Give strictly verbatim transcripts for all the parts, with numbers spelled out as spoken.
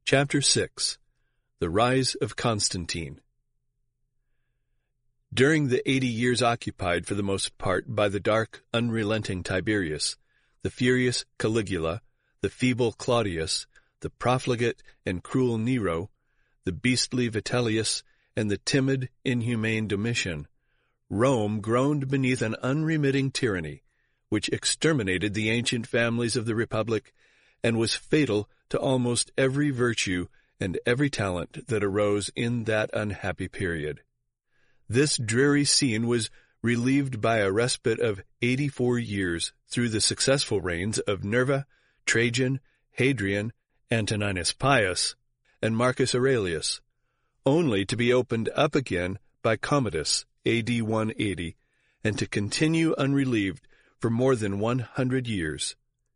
Chapter six. The Rise of Constantine. During the eighty years occupied for the most part by the dark, unrelenting Tiberius, the furious Caligula, the feeble Claudius, the profligate and cruel Nero, the beastly Vitellius, and the timid, inhumane Domitian, Rome groaned beneath an unremitting tyranny, which exterminated the ancient families of the Republic and was fatal to almost every virtue and every talent that arose in that unhappy period. This dreary scene was relieved by a respite of eighty-four years through the successful reigns of Nerva, Trajan, Hadrian, Antoninus Pius, and Marcus Aurelius, only to be opened up again by Commodus, A D one eighty, and to continue unrelieved for more than one hundred years.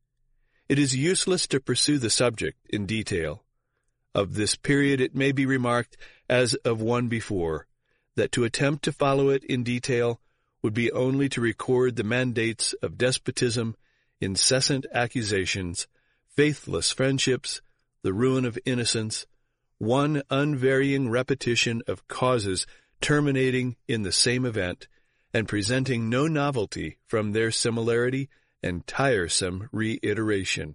It is useless to pursue the subject in detail. Of this period it may be remarked, as of one before, that to attempt to follow it in detail would be only to record the mandates of despotism, incessant accusations, faithless friendships, the ruin of innocence, one unvarying repetition of causes terminating in the same event, and presenting no novelty from their similarity and tiresome reiteration.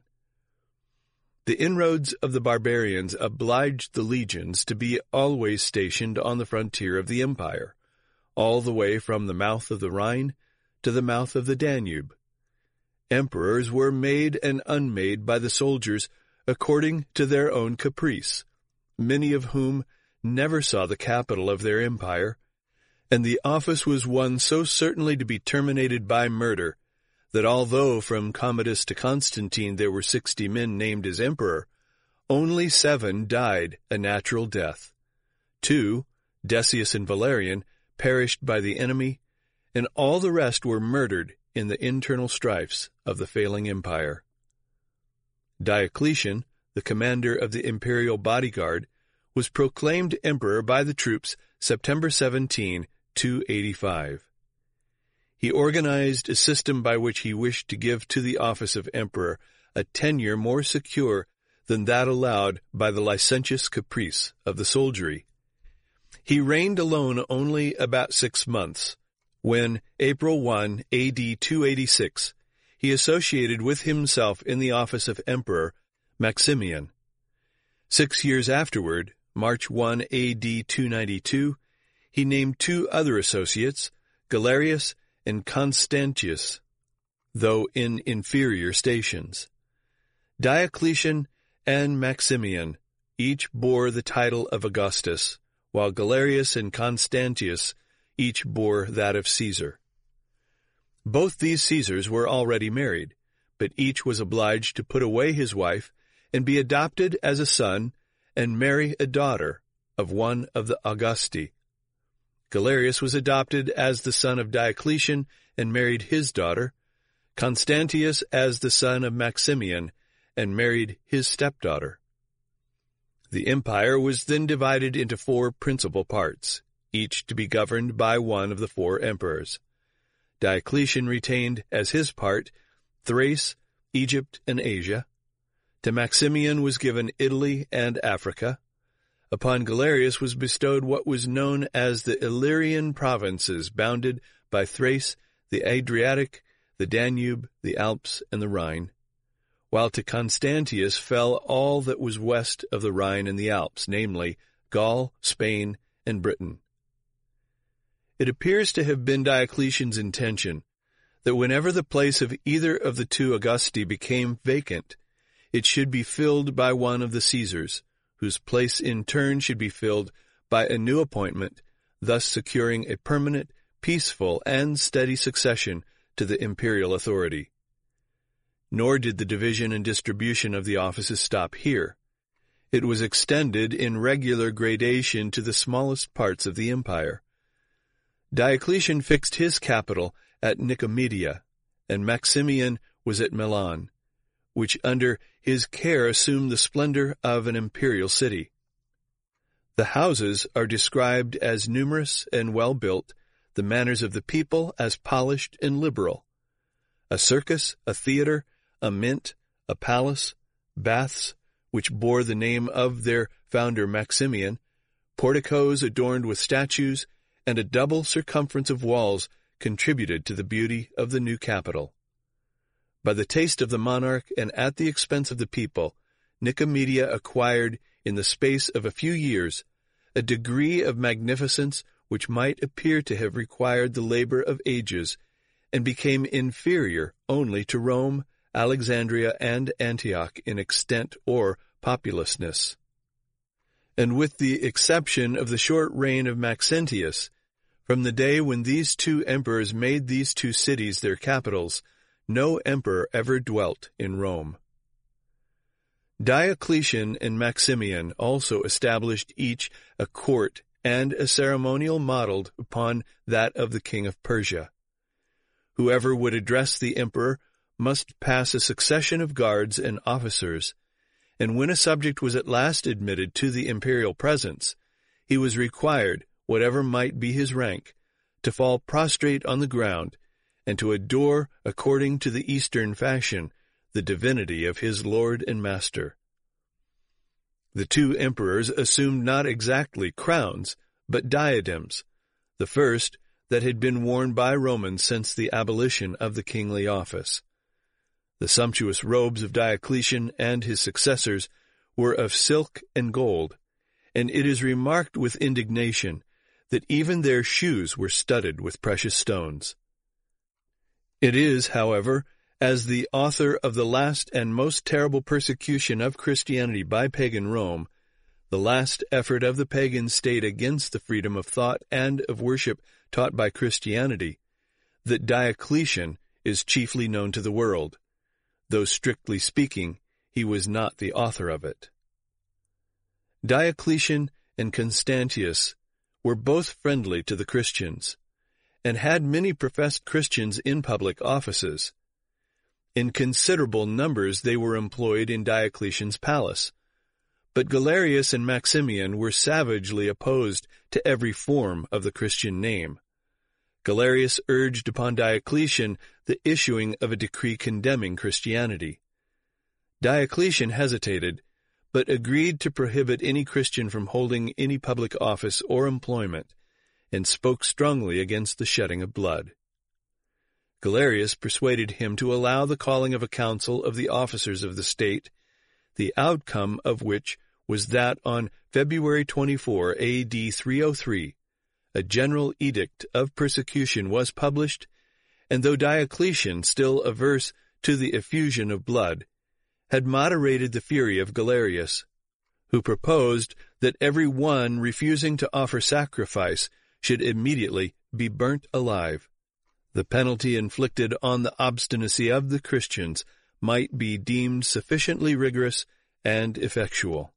The inroads of the barbarians obliged the legions to be always stationed on the frontier of the empire, all the way from the mouth of the Rhine to the mouth of the Danube. Emperors were made and unmade by the soldiers according to their own caprice, many of whom never saw the capital of their empire, and the office was one so certainly to be terminated by murder, that although from Commodus to Constantine there were sixty men named as emperor, only seven died a natural death. Two, Decius and Valerian, perished by the enemy, and all the rest were murdered in the internal strifes of the failing empire. Diocletian, the commander of the imperial bodyguard, was proclaimed emperor by the troops September seventeenth, two eighty-five. He organized a system by which he wished to give to the office of emperor a tenure more secure than that allowed by the licentious caprice of the soldiery. He reigned alone only about six months, when, April first, A D two eighty-six, he associated with himself in the office of emperor Maximian. Six years afterward, March first, A D two ninety-two, he named two other associates, Galerius and Constantius, though in inferior stations. Diocletian and Maximian each bore the title of Augustus, while Galerius and Constantius each bore that of Caesar. Both these Caesars were already married, but each was obliged to put away his wife and be adopted as a son and marry a daughter of one of the Augusti. Galerius was adopted as the son of Diocletian and married his daughter, Constantius as the son of Maximian and married his stepdaughter. The empire was then divided into four principal parts, each to be governed by one of the four emperors. Diocletian retained as his part Thrace, Egypt, and Asia. To Maximian was given Italy and Africa. Upon Galerius was bestowed what was known as the Illyrian provinces, bounded by Thrace, the Adriatic, the Danube, the Alps, and the Rhine, while to Constantius fell all that was west of the Rhine and the Alps, namely Gaul, Spain, and Britain. It appears to have been Diocletian's intention that whenever the place of either of the two Augusti became vacant, it should be filled by one of the Caesars, whose place in turn should be filled by a new appointment, thus securing a permanent, peaceful, and steady succession to the imperial authority. Nor did the division and distribution of the offices stop here. It was extended in regular gradation to the smallest parts of the empire. Diocletian fixed his capital at Nicomedia, and Maximian was at Milan, which under his care assumed the splendor of an imperial city. The houses are described as numerous and well-built, the manners of the people as polished and liberal. A circus, a theater, a mint, a palace, baths, which bore the name of their founder Maximian, porticos adorned with statues, and a double circumference of walls contributed to the beauty of the new capital. By the taste of the monarch and at the expense of the people, Nicomedia acquired, in the space of a few years, a degree of magnificence which might appear to have required the labor of ages, and became inferior only to Rome, Alexandria, and Antioch in extent or populousness. And with the exception of the short reign of Maxentius, from the day when these two emperors made these two cities their capitals, no emperor ever dwelt in Rome. Diocletian and Maximian also established each a court and a ceremonial modeled upon that of the king of Persia. Whoever would address the emperor must pass a succession of guards and officers, and when a subject was at last admitted to the imperial presence, he was required, whatever might be his rank, to fall prostrate on the ground, and to adore, according to the Eastern fashion, the divinity of his lord and master. The two emperors assumed not exactly crowns, but diadems, the first that had been worn by Romans since the abolition of the kingly office. The sumptuous robes of Diocletian and his successors were of silk and gold, and it is remarked with indignation that even their shoes were studded with precious stones. It is, however, as the author of the last and most terrible persecution of Christianity by pagan Rome, the last effort of the pagan state against the freedom of thought and of worship taught by Christianity, that Diocletian is chiefly known to the world, though strictly speaking, he was not the author of it. Diocletian and Constantius were both friendly to the Christians, and had many professed Christians in public offices. In considerable numbers they were employed in Diocletian's palace, but Galerius and Maximian were savagely opposed to every form of the Christian name. Galerius urged upon Diocletian the issuing of a decree condemning Christianity. Diocletian hesitated, but agreed to prohibit any Christian from holding any public office or employment, and spoke strongly against the shedding of blood. Galerius persuaded him to allow the calling of a council of the officers of the state, the outcome of which was that on February twenty-fourth, A D three oh three, a general edict of persecution was published, and though Diocletian, still averse to the effusion of blood, had moderated the fury of Galerius, who proposed that every one refusing to offer sacrifice should immediately be burnt alive, the penalty inflicted on the obstinacy of the Christians might be deemed sufficiently rigorous and effectual.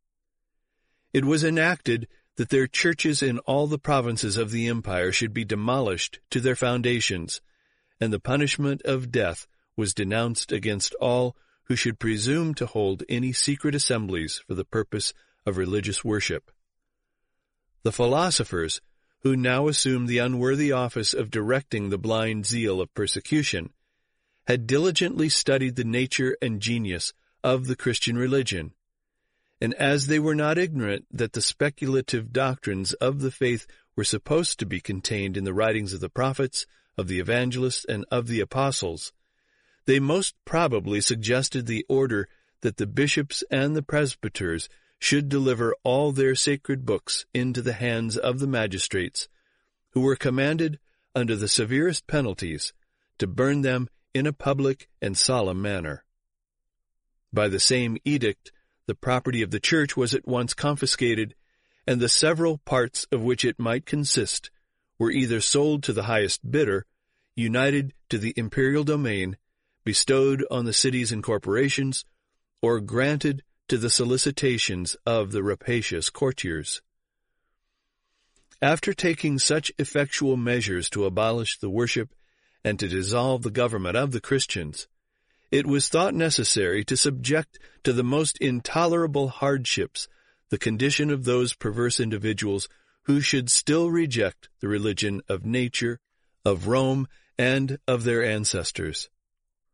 It was enacted that their churches in all the provinces of the empire should be demolished to their foundations, and the punishment of death was denounced against all who should presume to hold any secret assemblies for the purpose of religious worship. The philosophers, who now assumed the unworthy office of directing the blind zeal of persecution, had diligently studied the nature and genius of the Christian religion, and as they were not ignorant that the speculative doctrines of the faith were supposed to be contained in the writings of the prophets, of the evangelists, and of the apostles, they most probably suggested the order that the bishops and the presbyters should deliver all their sacred books into the hands of the magistrates, who were commanded, under the severest penalties, to burn them in a public and solemn manner. By the same edict, the property of the church was at once confiscated, and the several parts of which it might consist were either sold to the highest bidder, united to the imperial domain, bestowed on the cities and corporations, or granted to the solicitations of the rapacious courtiers. After taking such effectual measures to abolish the worship and to dissolve the government of the Christians, it was thought necessary to subject to the most intolerable hardships the condition of those perverse individuals who should still reject the religion of nature, of Rome, and of their ancestors.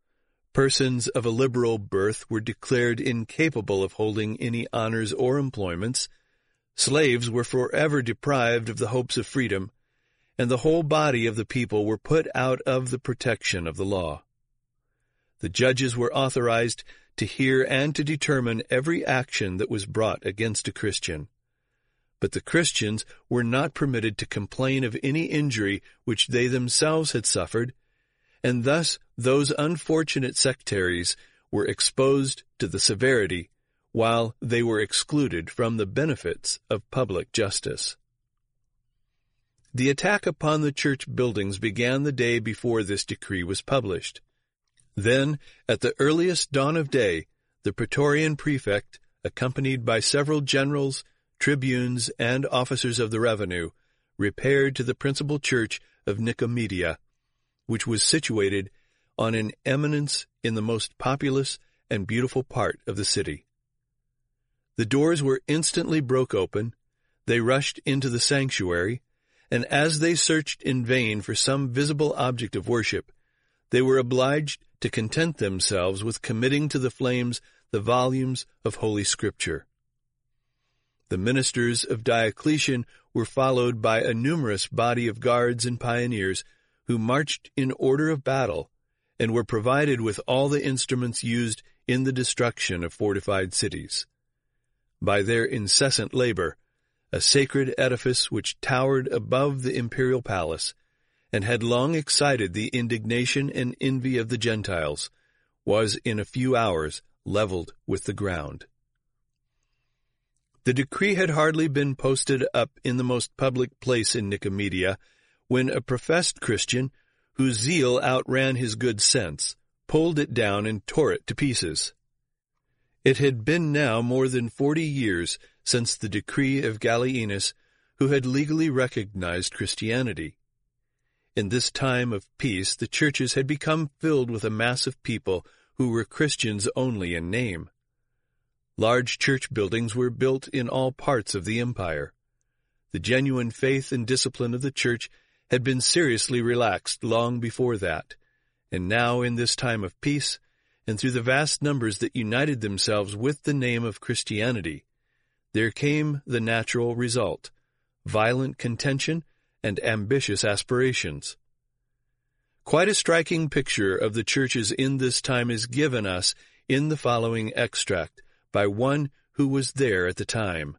Persons of a liberal birth were declared incapable of holding any honors or employments, slaves were forever deprived of the hopes of freedom, and the whole body of the people were put out of the protection of the law. The judges were authorized to hear and to determine every action that was brought against a Christian. But the Christians were not permitted to complain of any injury which they themselves had suffered, and thus those unfortunate sectaries were exposed to the severity, while they were excluded from the benefits of public justice. The attack upon the church buildings began the day before this decree was published. Then, at the earliest dawn of day, the Praetorian prefect, accompanied by several generals, tribunes, and officers of the revenue, repaired to the principal church of Nicomedia, which was situated on an eminence in the most populous and beautiful part of the city. The doors were instantly broke open, they rushed into the sanctuary, and as they searched in vain for some visible object of worship, they were obliged to content themselves with committing to the flames the volumes of Holy Scripture. The ministers of Diocletian were followed by a numerous body of guards and pioneers who marched in order of battle and were provided with all the instruments used in the destruction of fortified cities. By their incessant labor, a sacred edifice which towered above the imperial palace and had long excited the indignation and envy of the Gentiles, was in a few hours leveled with the ground. The decree had hardly been posted up in the most public place in Nicomedia when a professed Christian, whose zeal outran his good sense, pulled it down and tore it to pieces. It had been now more than forty years since the decree of Gallienus, who had legally recognized Christianity. In this time of peace, the churches had become filled with a mass of people who were Christians only in name. Large church buildings were built in all parts of the empire. The genuine faith and discipline of the church had been seriously relaxed long before that, and now in this time of peace, and through the vast numbers that united themselves with the name of Christianity, there came the natural result, violent contention and ambitious aspirations. Quite a striking picture of the churches in this time is given us in the following extract by one who was there at the time.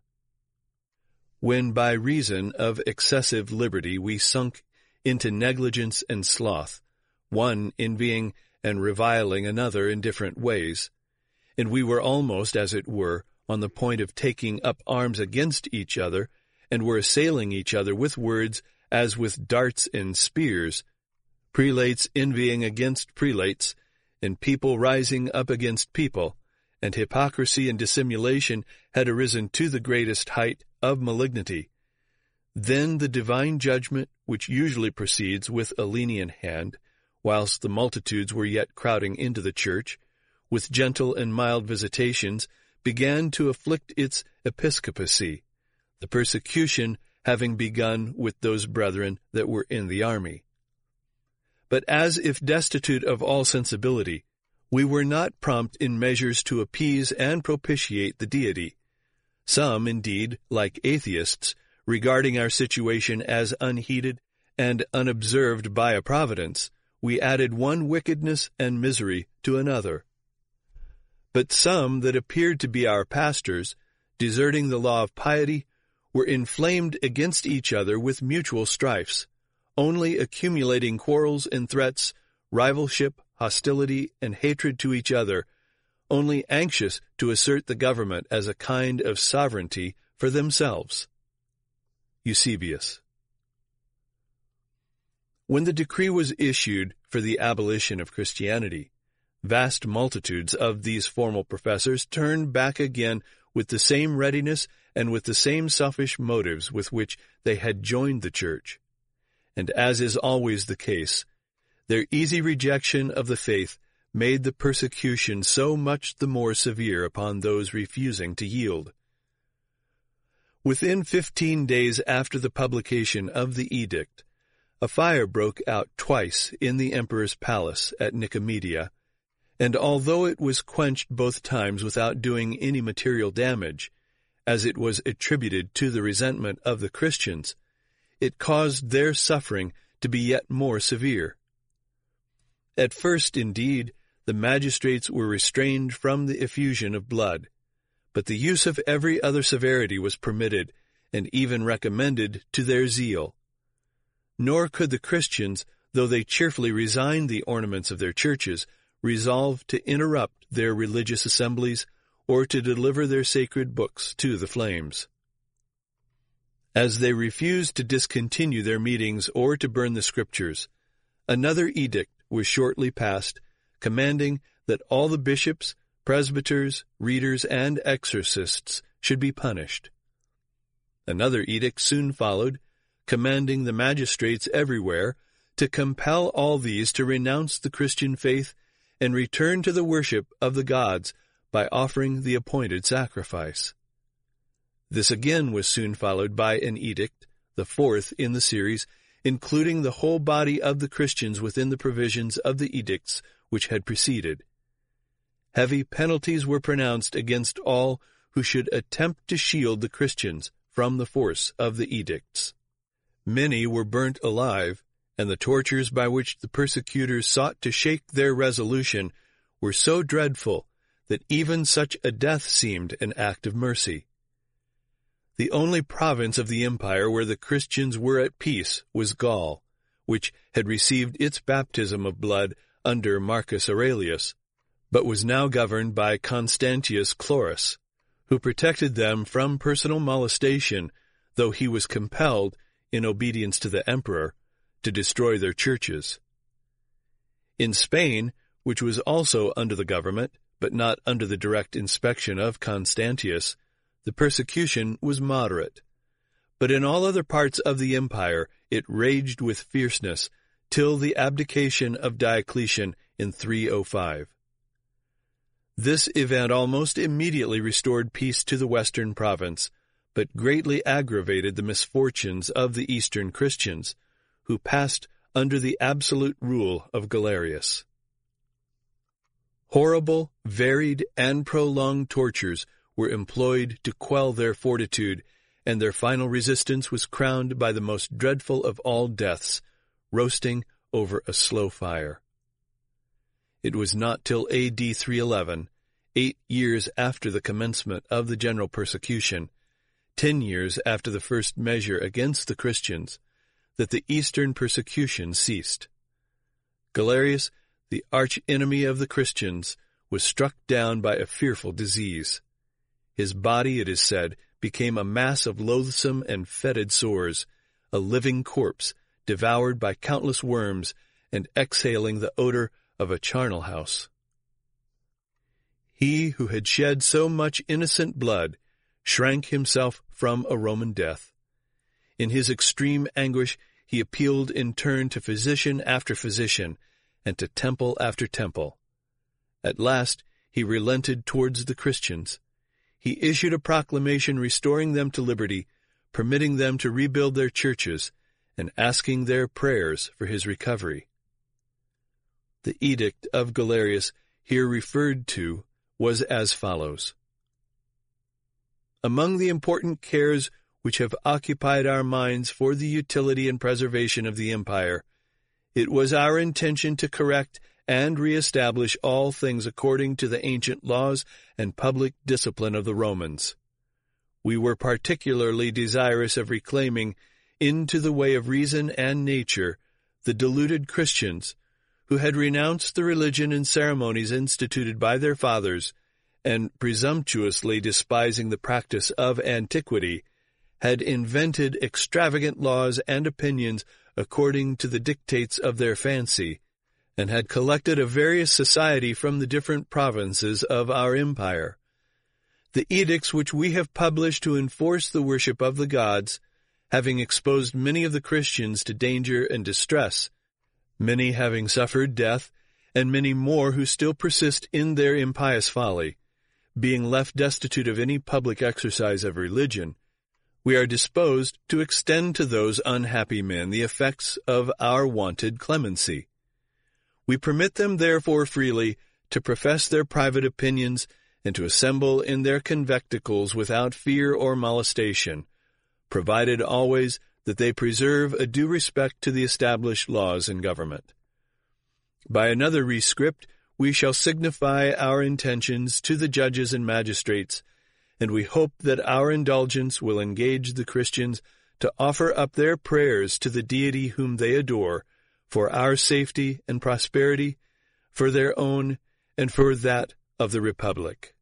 When by reason of excessive liberty we sunk into negligence and sloth, one envying and reviling another in different ways, and we were almost, as it were, on the point of taking up arms against each other, and were assailing each other with words as with darts and spears, prelates envying against prelates, and people rising up against people, and hypocrisy and dissimulation had arisen to the greatest height of malignity. Then the divine judgment, which usually proceeds with a lenient hand, whilst the multitudes were yet crowding into the church, with gentle and mild visitations, began to afflict its episcopacy, the persecution having begun with those brethren that were in the army. But as if destitute of all sensibility, we were not prompt in measures to appease and propitiate the deity. Some, indeed, like atheists, regarding our situation as unheeded and unobserved by a providence, we added one wickedness and misery to another. But some that appeared to be our pastors, deserting the law of piety, were inflamed against each other with mutual strifes, only accumulating quarrels and threats, rivalship, hostility, and hatred to each other, only anxious to assert the government as a kind of sovereignty for themselves. Eusebius. When the decree was issued for the abolition of Christianity, vast multitudes of these formal professors turned back again with the same readiness and with the same selfish motives with which they had joined the church. And as is always the case, their easy rejection of the faith made the persecution so much the more severe upon those refusing to yield. Within fifteen days after the publication of the edict, a fire broke out twice in the emperor's palace at Nicomedia, and although it was quenched both times without doing any material damage, as it was attributed to the resentment of the Christians, it caused their suffering to be yet more severe. At first, indeed, the magistrates were restrained from the effusion of blood, but the use of every other severity was permitted and even recommended to their zeal. Nor could the Christians, though they cheerfully resigned the ornaments of their churches, resolve to interrupt their religious assemblies or to deliver their sacred books to the flames. As they refused to discontinue their meetings or to burn the Scriptures, another edict was shortly passed, commanding that all the bishops, presbyters, readers, and exorcists should be punished. Another edict soon followed, commanding the magistrates everywhere to compel all these to renounce the Christian faith and return to the worship of the gods by offering the appointed sacrifice. This again was soon followed by an edict, the fourth in the series, including the whole body of the Christians within the provisions of the edicts which had preceded. Heavy penalties were pronounced against all who should attempt to shield the Christians from the force of the edicts. Many were burnt alive, and the tortures by which the persecutors sought to shake their resolution were so dreadful that even such a death seemed an act of mercy. The only province of the empire where the Christians were at peace was Gaul, which had received its baptism of blood under Marcus Aurelius, but was now governed by Constantius Chlorus, who protected them from personal molestation, though he was compelled, in obedience to the emperor, to destroy their churches. In Spain, which was also under the government, but not under the direct inspection of Constantius, the persecution was moderate. But in all other parts of the empire it raged with fierceness, till the abdication of Diocletian in three oh five. This event almost immediately restored peace to the western province, but greatly aggravated the misfortunes of the eastern Christians, who passed under the absolute rule of Galerius. Horrible, varied, and prolonged tortures were employed to quell their fortitude, and their final resistance was crowned by the most dreadful of all deaths, roasting over a slow fire. It was not till A D three eleven, eight years after the commencement of the general persecution, ten years after the first measure against the Christians, that the eastern persecution ceased. Galerius, the arch-enemy of the Christians, was struck down by a fearful disease. His body, it is said, became a mass of loathsome and fetid sores, a living corpse devoured by countless worms and exhaling the odor of a charnel house. He who had shed so much innocent blood shrank himself from a Roman death. In his extreme anguish he appealed in turn to physician after physician and to temple after temple. At last he relented towards the Christians. He issued a proclamation restoring them to liberty, permitting them to rebuild their churches, and asking their prayers for his recovery. The edict of Galerius here referred to was as follows. Among the important cares which have occupied our minds for the utility and preservation of the empire, it was our intention to correct and reestablish all things according to the ancient laws and public discipline of the Romans. We were particularly desirous of reclaiming into the way of reason and nature the deluded Christians, who had renounced the religion and ceremonies instituted by their fathers, and, presumptuously despising the practice of antiquity, had invented extravagant laws and opinions according to the dictates of their fancy, and had collected a various society from the different provinces of our empire. The edicts which we have published to enforce the worship of the gods, having exposed many of the Christians to danger and distress, many having suffered death, and many more who still persist in their impious folly, being left destitute of any public exercise of religion, we are disposed to extend to those unhappy men the effects of our wonted clemency. We permit them therefore freely to profess their private opinions and to assemble in their conventicles without fear or molestation, provided always that they preserve a due respect to the established laws and government. By another rescript, we shall signify our intentions to the judges and magistrates, and we hope that our indulgence will engage the Christians to offer up their prayers to the deity whom they adore, for our safety and prosperity, for their own, and for that of the Republic.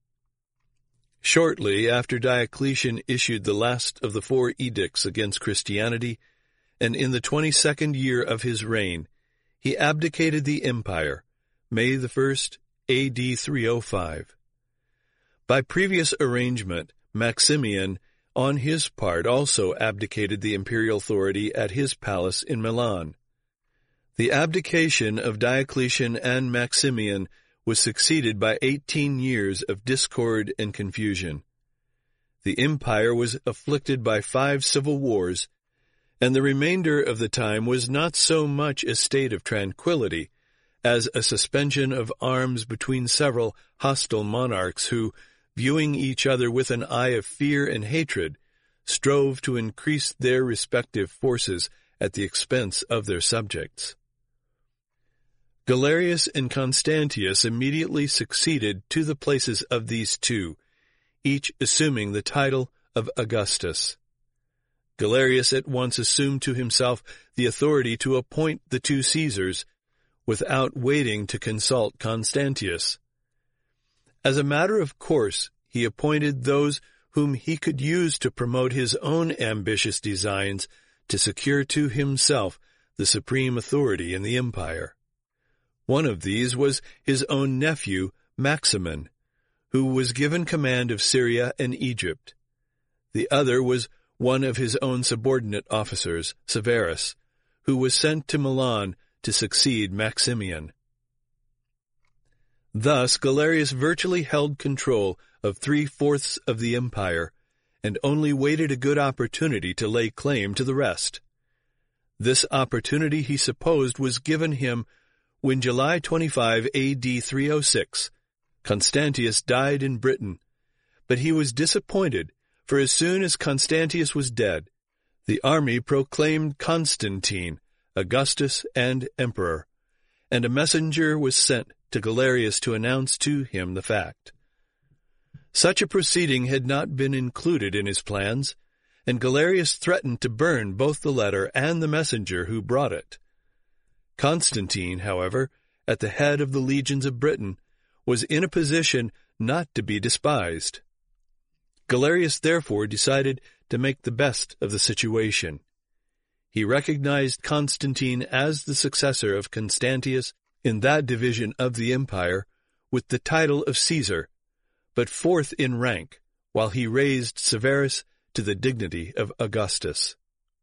Shortly after Diocletian issued the last of the four edicts against Christianity, and in the twenty-second year of his reign, he abdicated the empire, May the first, A D three oh five. By previous arrangement, Maximian, on his part, also abdicated the imperial authority at his palace in Milan. The abdication of Diocletian and Maximian was succeeded by eighteen years of discord and confusion. The empire was afflicted by five civil wars, and the remainder of the time was not so much a state of tranquility as a suspension of arms between several hostile monarchs who, viewing each other with an eye of fear and hatred, strove to increase their respective forces at the expense of their subjects. Galerius and Constantius immediately succeeded to the places of these two, each assuming the title of Augustus. Galerius at once assumed to himself the authority to appoint the two Caesars, without waiting to consult Constantius. As a matter of course, he appointed those whom he could use to promote his own ambitious designs to secure to himself the supreme authority in the empire. One of these was his own nephew, Maximin, who was given command of Syria and Egypt. The other was one of his own subordinate officers, Severus, who was sent to Milan to succeed Maximian. Thus Galerius virtually held control of three-fourths of the empire, and only waited a good opportunity to lay claim to the rest. This opportunity he supposed was given him when July twenty-fifth, A D three oh six, Constantius died in Britain, but he was disappointed, for as soon as Constantius was dead, the army proclaimed Constantine Augustus and Emperor, and a messenger was sent to Galerius to announce to him the fact. Such a proceeding had not been included in his plans, and Galerius threatened to burn both the letter and the messenger who brought it. Constantine, however, at the head of the legions of Britain, was in a position not to be despised. Galerius therefore decided to make the best of the situation. He recognized Constantine as the successor of Constantius in that division of the empire, with the title of Caesar, but fourth in rank, while he raised Severus to the dignity of Augustus.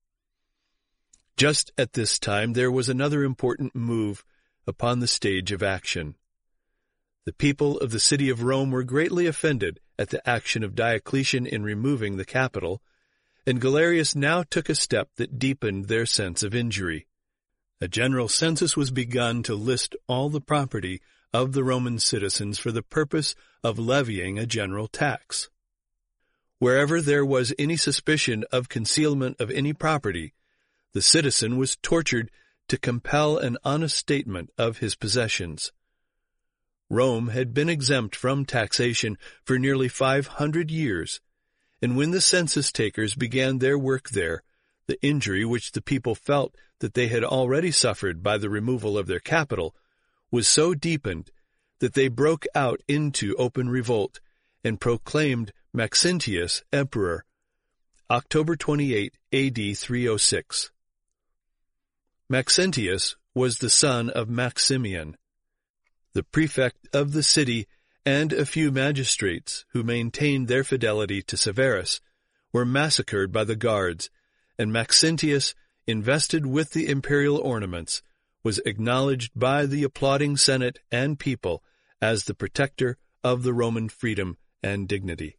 Just at this time there was another important move upon the stage of action. The people of the city of Rome were greatly offended at the action of Diocletian in removing the capital, and Galerius now took a step that deepened their sense of injury. A general census was begun to list all the property of the Roman citizens for the purpose of levying a general tax. Wherever there was any suspicion of concealment of any property, the citizen was tortured to compel an honest statement of his possessions. Rome had been exempt from taxation for nearly five hundred years, and when the census-takers began their work there, the injury which the people felt that they had already suffered by the removal of their capital was so deepened that they broke out into open revolt and proclaimed Maxentius emperor, October twenty-eighth, A D three oh six. Maxentius was the son of Maximian. The prefect of the city and a few magistrates who maintained their fidelity to Severus were massacred by the guards, and Maxentius, invested with the imperial ornaments, was acknowledged by the applauding Senate and people as the protector of the Roman freedom and dignity.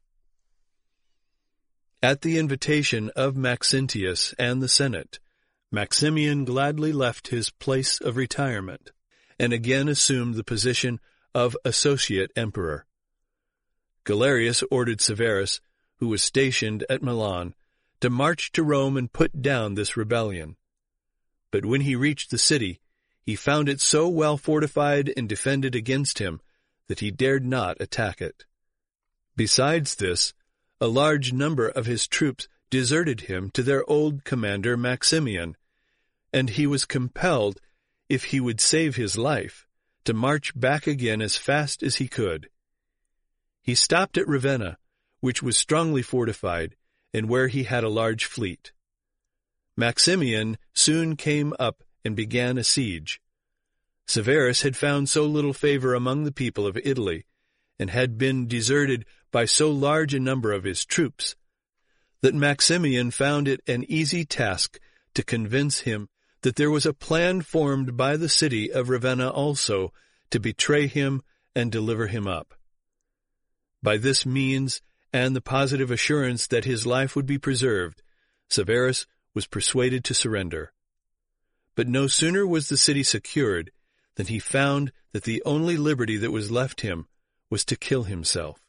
At the invitation of Maxentius and the Senate, Maximian gladly left his place of retirement, and again assumed the position of associate emperor. Galerius ordered Severus, who was stationed at Milan, to march to Rome and put down this rebellion. But when he reached the city, he found it so well fortified and defended against him that he dared not attack it. Besides this, a large number of his troops deserted him to their old commander Maximian, and he was compelled, if he would save his life, to march back again as fast as he could. He stopped at Ravenna, which was strongly fortified, and where he had a large fleet. Maximian soon came up and began a siege. Severus had found so little favor among the people of Italy, and had been deserted by so large a number of his troops, that Maximian found it an easy task to convince him that there was a plan formed by the city of Ravenna also to betray him and deliver him up. By this means, and the positive assurance that his life would be preserved, Severus was persuaded to surrender. But no sooner was the city secured than he found that the only liberty that was left him was to kill himself.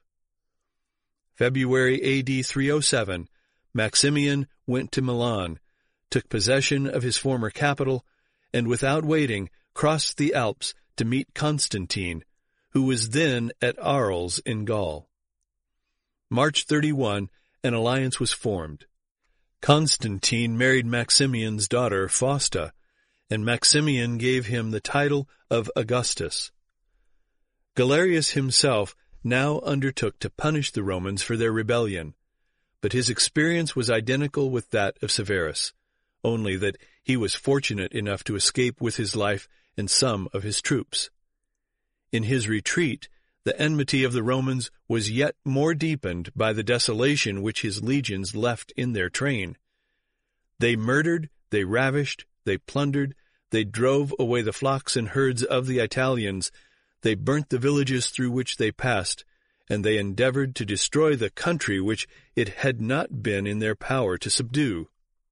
February A D three oh seven, Maximian went to Milan, took possession of his former capital, and without waiting crossed the Alps to meet Constantine, who was then at Arles in Gaul. March thirty-first, an alliance was formed. Constantine married Maximian's daughter Fausta, and Maximian gave him the title of Augustus. Galerius himself now undertook to punish the Romans for their rebellion, but his experience was identical with that of Severus, only that he was fortunate enough to escape with his life and some of his troops. In his retreat, the enmity of the Romans was yet more deepened by the desolation which his legions left in their train. They murdered, they ravished, they plundered, they drove away the flocks and herds of the Italians, they burnt the villages through which they passed, and they endeavored to destroy the country which it had not been in their power to subdue.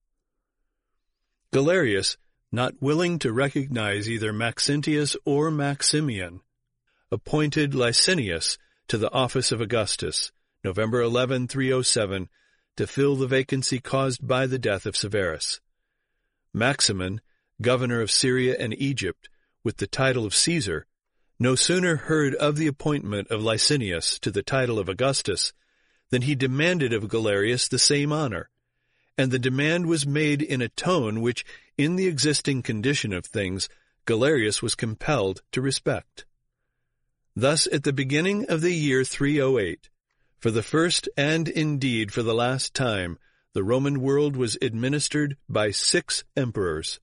Galerius, not willing to recognize either Maxentius or Maximian, appointed Licinius to the office of Augustus, November eleventh, three oh seven, to fill the vacancy caused by the death of Severus. Maximin, governor of Syria and Egypt, with the title of Caesar, no sooner heard of the appointment of Licinius to the title of Augustus than he demanded of Galerius the same honor, and the demand was made in a tone which, in the existing condition of things, Galerius was compelled to respect. Thus, at the beginning of the year three oh eight, for the first and indeed for the last time, the Roman world was administered by six emperors.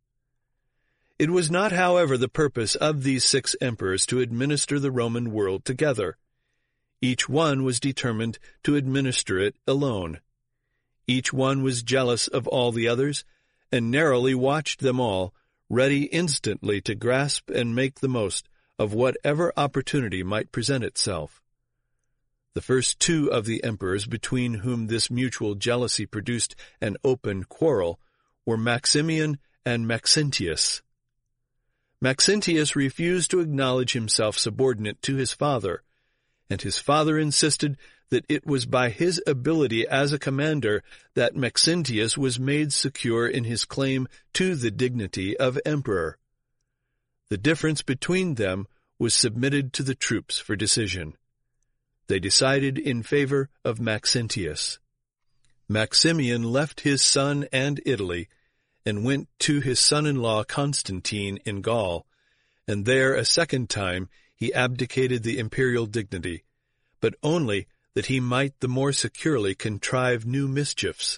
It was not, however, the purpose of these six emperors to administer the Roman world together. Each one was determined to administer it alone. Each one was jealous of all the others, and narrowly watched them all, ready instantly to grasp and make the most of whatever opportunity might present itself. The first two of the emperors between whom this mutual jealousy produced an open quarrel were Maximian and Maxentius. Maxentius refused to acknowledge himself subordinate to his father, and his father insisted that it was by his ability as a commander that Maxentius was made secure in his claim to the dignity of emperor. The difference between them was submitted to the troops for decision. They decided in favor of Maxentius. Maximian left his son and Italy, and went to his son-in-law Constantine in Gaul, and there a second time he abdicated the imperial dignity, but only that he might the more securely contrive new mischiefs.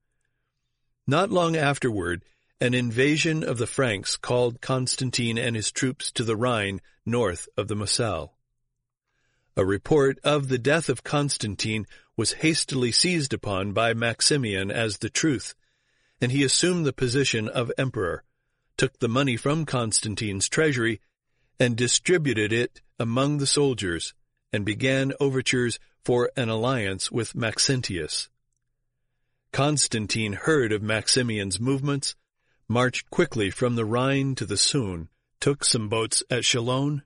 Not long afterward, an invasion of the Franks called Constantine and his troops to the Rhine north of the Moselle. A report of the death of Constantine was hastily seized upon by Maximian as the truth, and he assumed the position of emperor, took the money from Constantine's treasury, and distributed it among the soldiers, and began overtures for an alliance with Maxentius. Constantine heard of Maximian's movements, marched quickly from the Rhine to the Saône, took some boats at Chalon,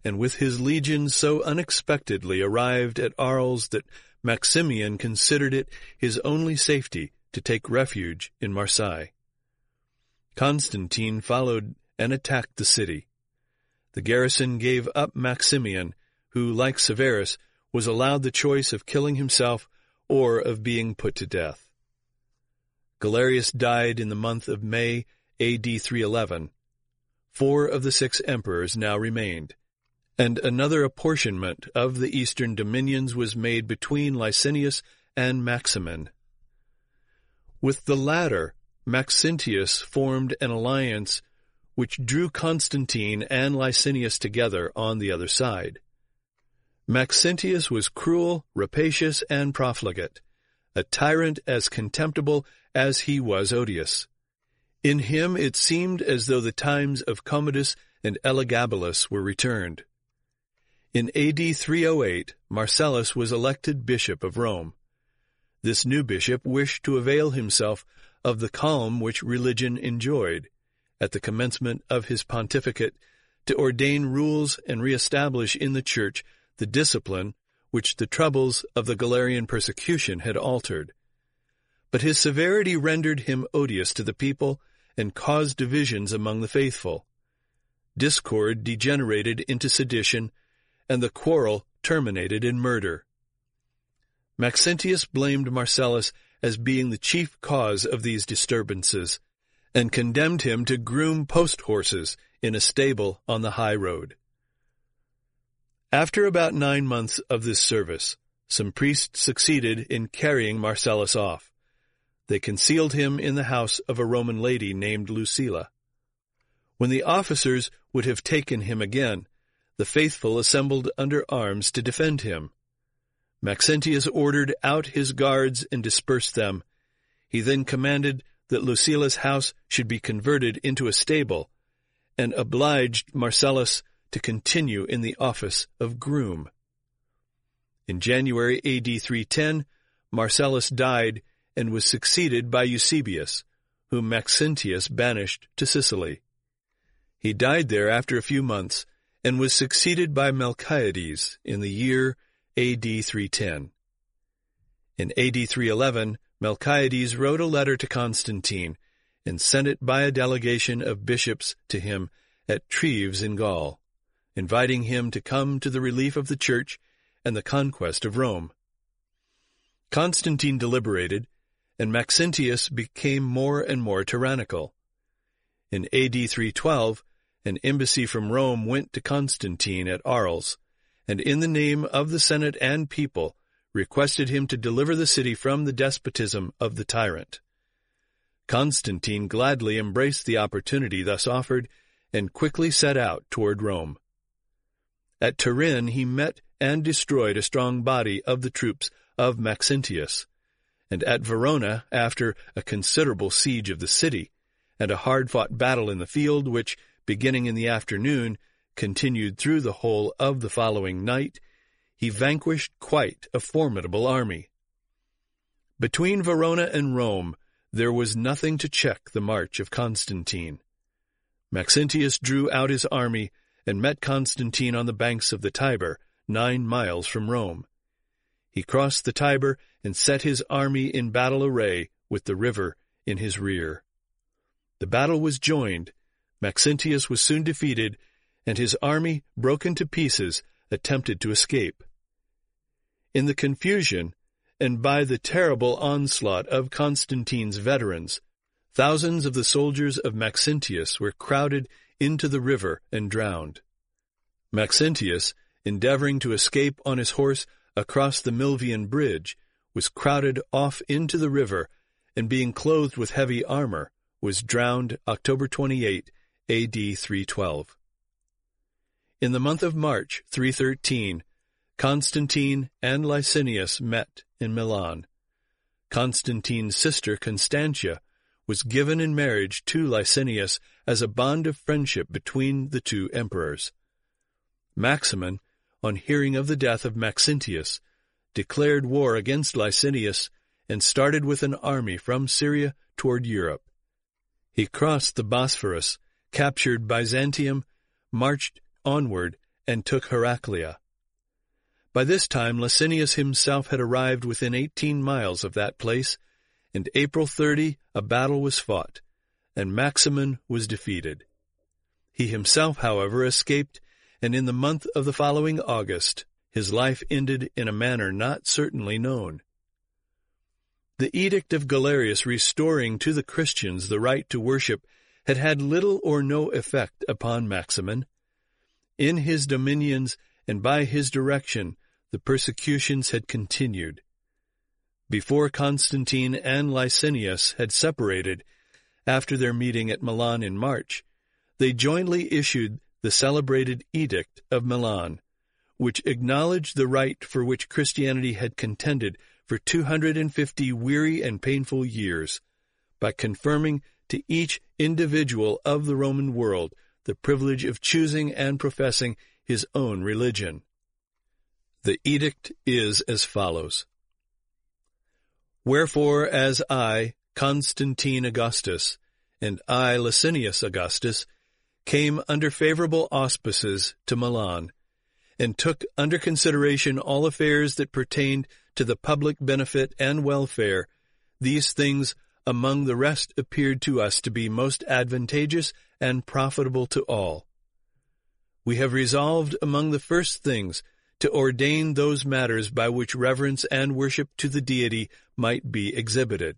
and with his legions so unexpectedly arrived at Arles that Maximian considered it his only safety to take refuge in Marseille. Constantine followed and attacked the city. The garrison gave up Maximian, who, like Severus, was allowed the choice of killing himself or of being put to death. Galerius died in the month of May, A D three eleven. Four of the six emperors now remained, and another apportionment of the eastern dominions was made between Licinius and Maximin. With the latter, Maxentius formed an alliance which drew Constantine and Licinius together on the other side. Maxentius was cruel, rapacious, and profligate, a tyrant as contemptible as he was odious. In him it seemed as though the times of Commodus and Elagabalus were returned. In A D three oh eight, Marcellus was elected bishop of Rome. This new bishop wished to avail himself of the calm which religion enjoyed at the commencement of his pontificate to ordain rules and re-establish in the Church the discipline which the troubles of the Galerian persecution had altered. But his severity rendered him odious to the people and caused divisions among the faithful. Discord degenerated into sedition, and the quarrel terminated in murder. Maxentius blamed Marcellus as being the chief cause of these disturbances, and condemned him to groom post-horses in a stable on the high road. After about nine months of this service, some priests succeeded in carrying Marcellus off. They concealed him in the house of a Roman lady named Lucilla. When the officers would have taken him again, the faithful assembled under arms to defend him. Maxentius ordered out his guards and dispersed them. He then commanded that Lucilla's house should be converted into a stable, and obliged Marcellus to continue in the office of groom. In January A D three ten, Marcellus died and was succeeded by Eusebius, whom Maxentius banished to Sicily. He died there after a few months, and was succeeded by Melchiades in the year A D three ten. In A D three eleven, Melchiades wrote a letter to Constantine, and sent it by a delegation of bishops to him at Treves in Gaul, inviting him to come to the relief of the Church and the conquest of Rome. Constantine deliberated, and Maxentius became more and more tyrannical. In A D three twelve, an embassy from Rome went to Constantine at Arles, and in the name of the Senate and people requested him to deliver the city from the despotism of the tyrant. Constantine gladly embraced the opportunity thus offered, and quickly set out toward Rome. At Turin he met and destroyed a strong body of the troops of Maxentius, and at Verona, after a considerable siege of the city, and a hard-fought battle in the field which, beginning in the afternoon, continued through the whole of the following night, he vanquished quite a formidable army. Between Verona and Rome there was nothing to check the march of Constantine. Maxentius drew out his army and met Constantine on the banks of the Tiber, nine miles from Rome. He crossed the Tiber and set his army in battle array with the river in his rear. The battle was joined, Maxentius was soon defeated, and his army, broken to pieces, attempted to escape. In the confusion, and by the terrible onslaught of Constantine's veterans, thousands of the soldiers of Maxentius were crowded into the river and drowned. Maxentius, endeavoring to escape on his horse across the Milvian bridge, was crowded off into the river, and being clothed with heavy armor, was drowned October twenty-eighth, A D three twelve. In the month of March, three thirteen, Constantine and Licinius met in Milan. Constantine's sister Constantia was given in marriage to Licinius as a bond of friendship between the two emperors. Maximin, on hearing of the death of Maxentius, declared war against Licinius and started with an army from Syria toward Europe. He crossed the Bosphorus, captured Byzantium, marched onward, and took Heraclea. By this time Licinius himself had arrived within eighteen miles of that place, and April thirtieth a battle was fought, and Maximin was defeated. He himself, however, escaped, and in the month of the following August his life ended in a manner not certainly known. The edict of Galerius restoring to the Christians the right to worship had had little or no effect upon Maximin. In his dominions and by his direction the persecutions had continued. Before Constantine and Licinius had separated, after their meeting at Milan in March, they jointly issued the celebrated Edict of Milan, which acknowledged the right for which Christianity had contended for two hundred fifty weary and painful years, by confirming to each individual of the Roman world the privilege of choosing and professing his own religion. The edict is as follows. Wherefore, as I, Constantine Augustus, and I, Licinius Augustus, came under favorable auspices to Milan, and took under consideration all affairs that pertained to the public benefit and welfare, these things among the rest appeared to us to be most advantageous and profitable to all. We have resolved among the first things to ordain those matters by which reverence and worship to the deity might be exhibited.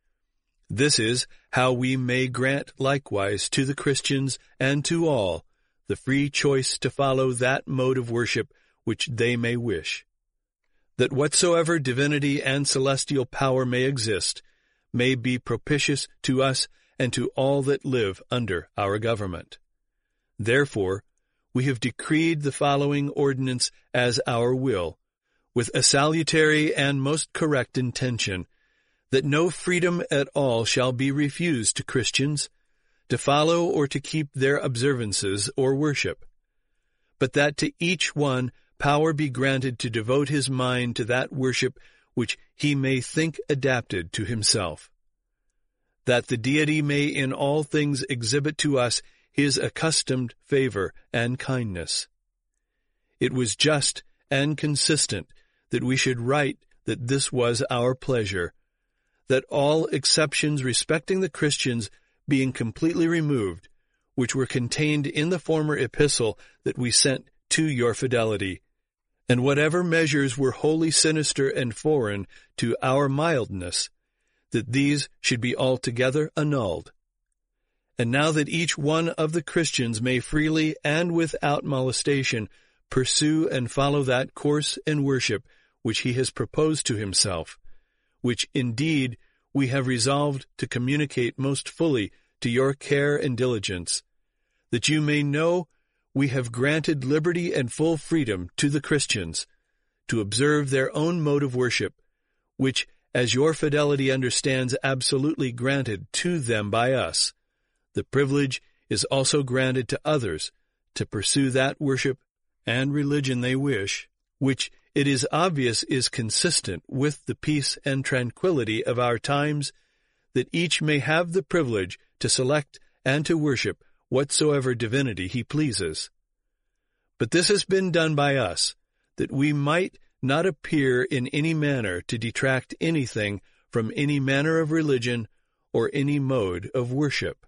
This is how we may grant likewise to the Christians and to all the free choice to follow that mode of worship which they may wish, that whatsoever divinity and celestial power may exist may be propitious to us and to all that live under our government. Therefore, we have decreed the following ordinance as our will, with a salutary and most correct intention, that no freedom at all shall be refused to Christians, to follow or to keep their observances or worship, but that to each one power be granted to devote his mind to that worship which he may think adapted to himself, that the deity may in all things exhibit to us his accustomed favor and kindness. It was just and consistent that we should write that this was our pleasure, that all exceptions respecting the Christians being completely removed, which were contained in the former epistle that we sent to your fidelity, and whatever measures were wholly sinister and foreign to our mildness, that these should be altogether annulled. And now that each one of the Christians may freely and without molestation pursue and follow that course and worship which he has proposed to himself, which indeed we have resolved to communicate most fully to your care and diligence, that you may know we have granted liberty and full freedom to the Christians to observe their own mode of worship, which, as your fidelity understands, absolutely granted to them by us. The privilege is also granted to others to pursue that worship and religion they wish, which it is obvious is consistent with the peace and tranquility of our times, that each may have the privilege to select and to worship whatsoever divinity he pleases. But this has been done by us, that we might not appear in any manner to detract anything from any manner of religion or any mode of worship.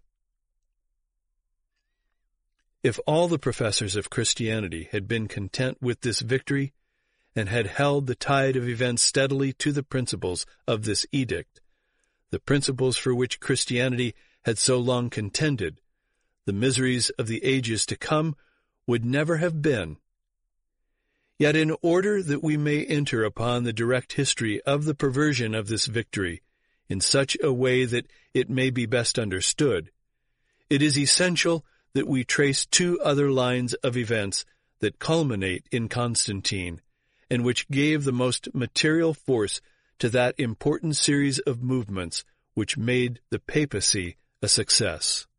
If all the professors of Christianity had been content with this victory, and had held the tide of events steadily to the principles of this edict, the principles for which Christianity had so long contended, the miseries of the ages to come would never have been. Yet in order that we may enter upon the direct history of the perversion of this victory in such a way that it may be best understood, it is essential that we trace two other lines of events that culminate in Constantine, and which gave the most material force to that important series of movements which made the papacy a success.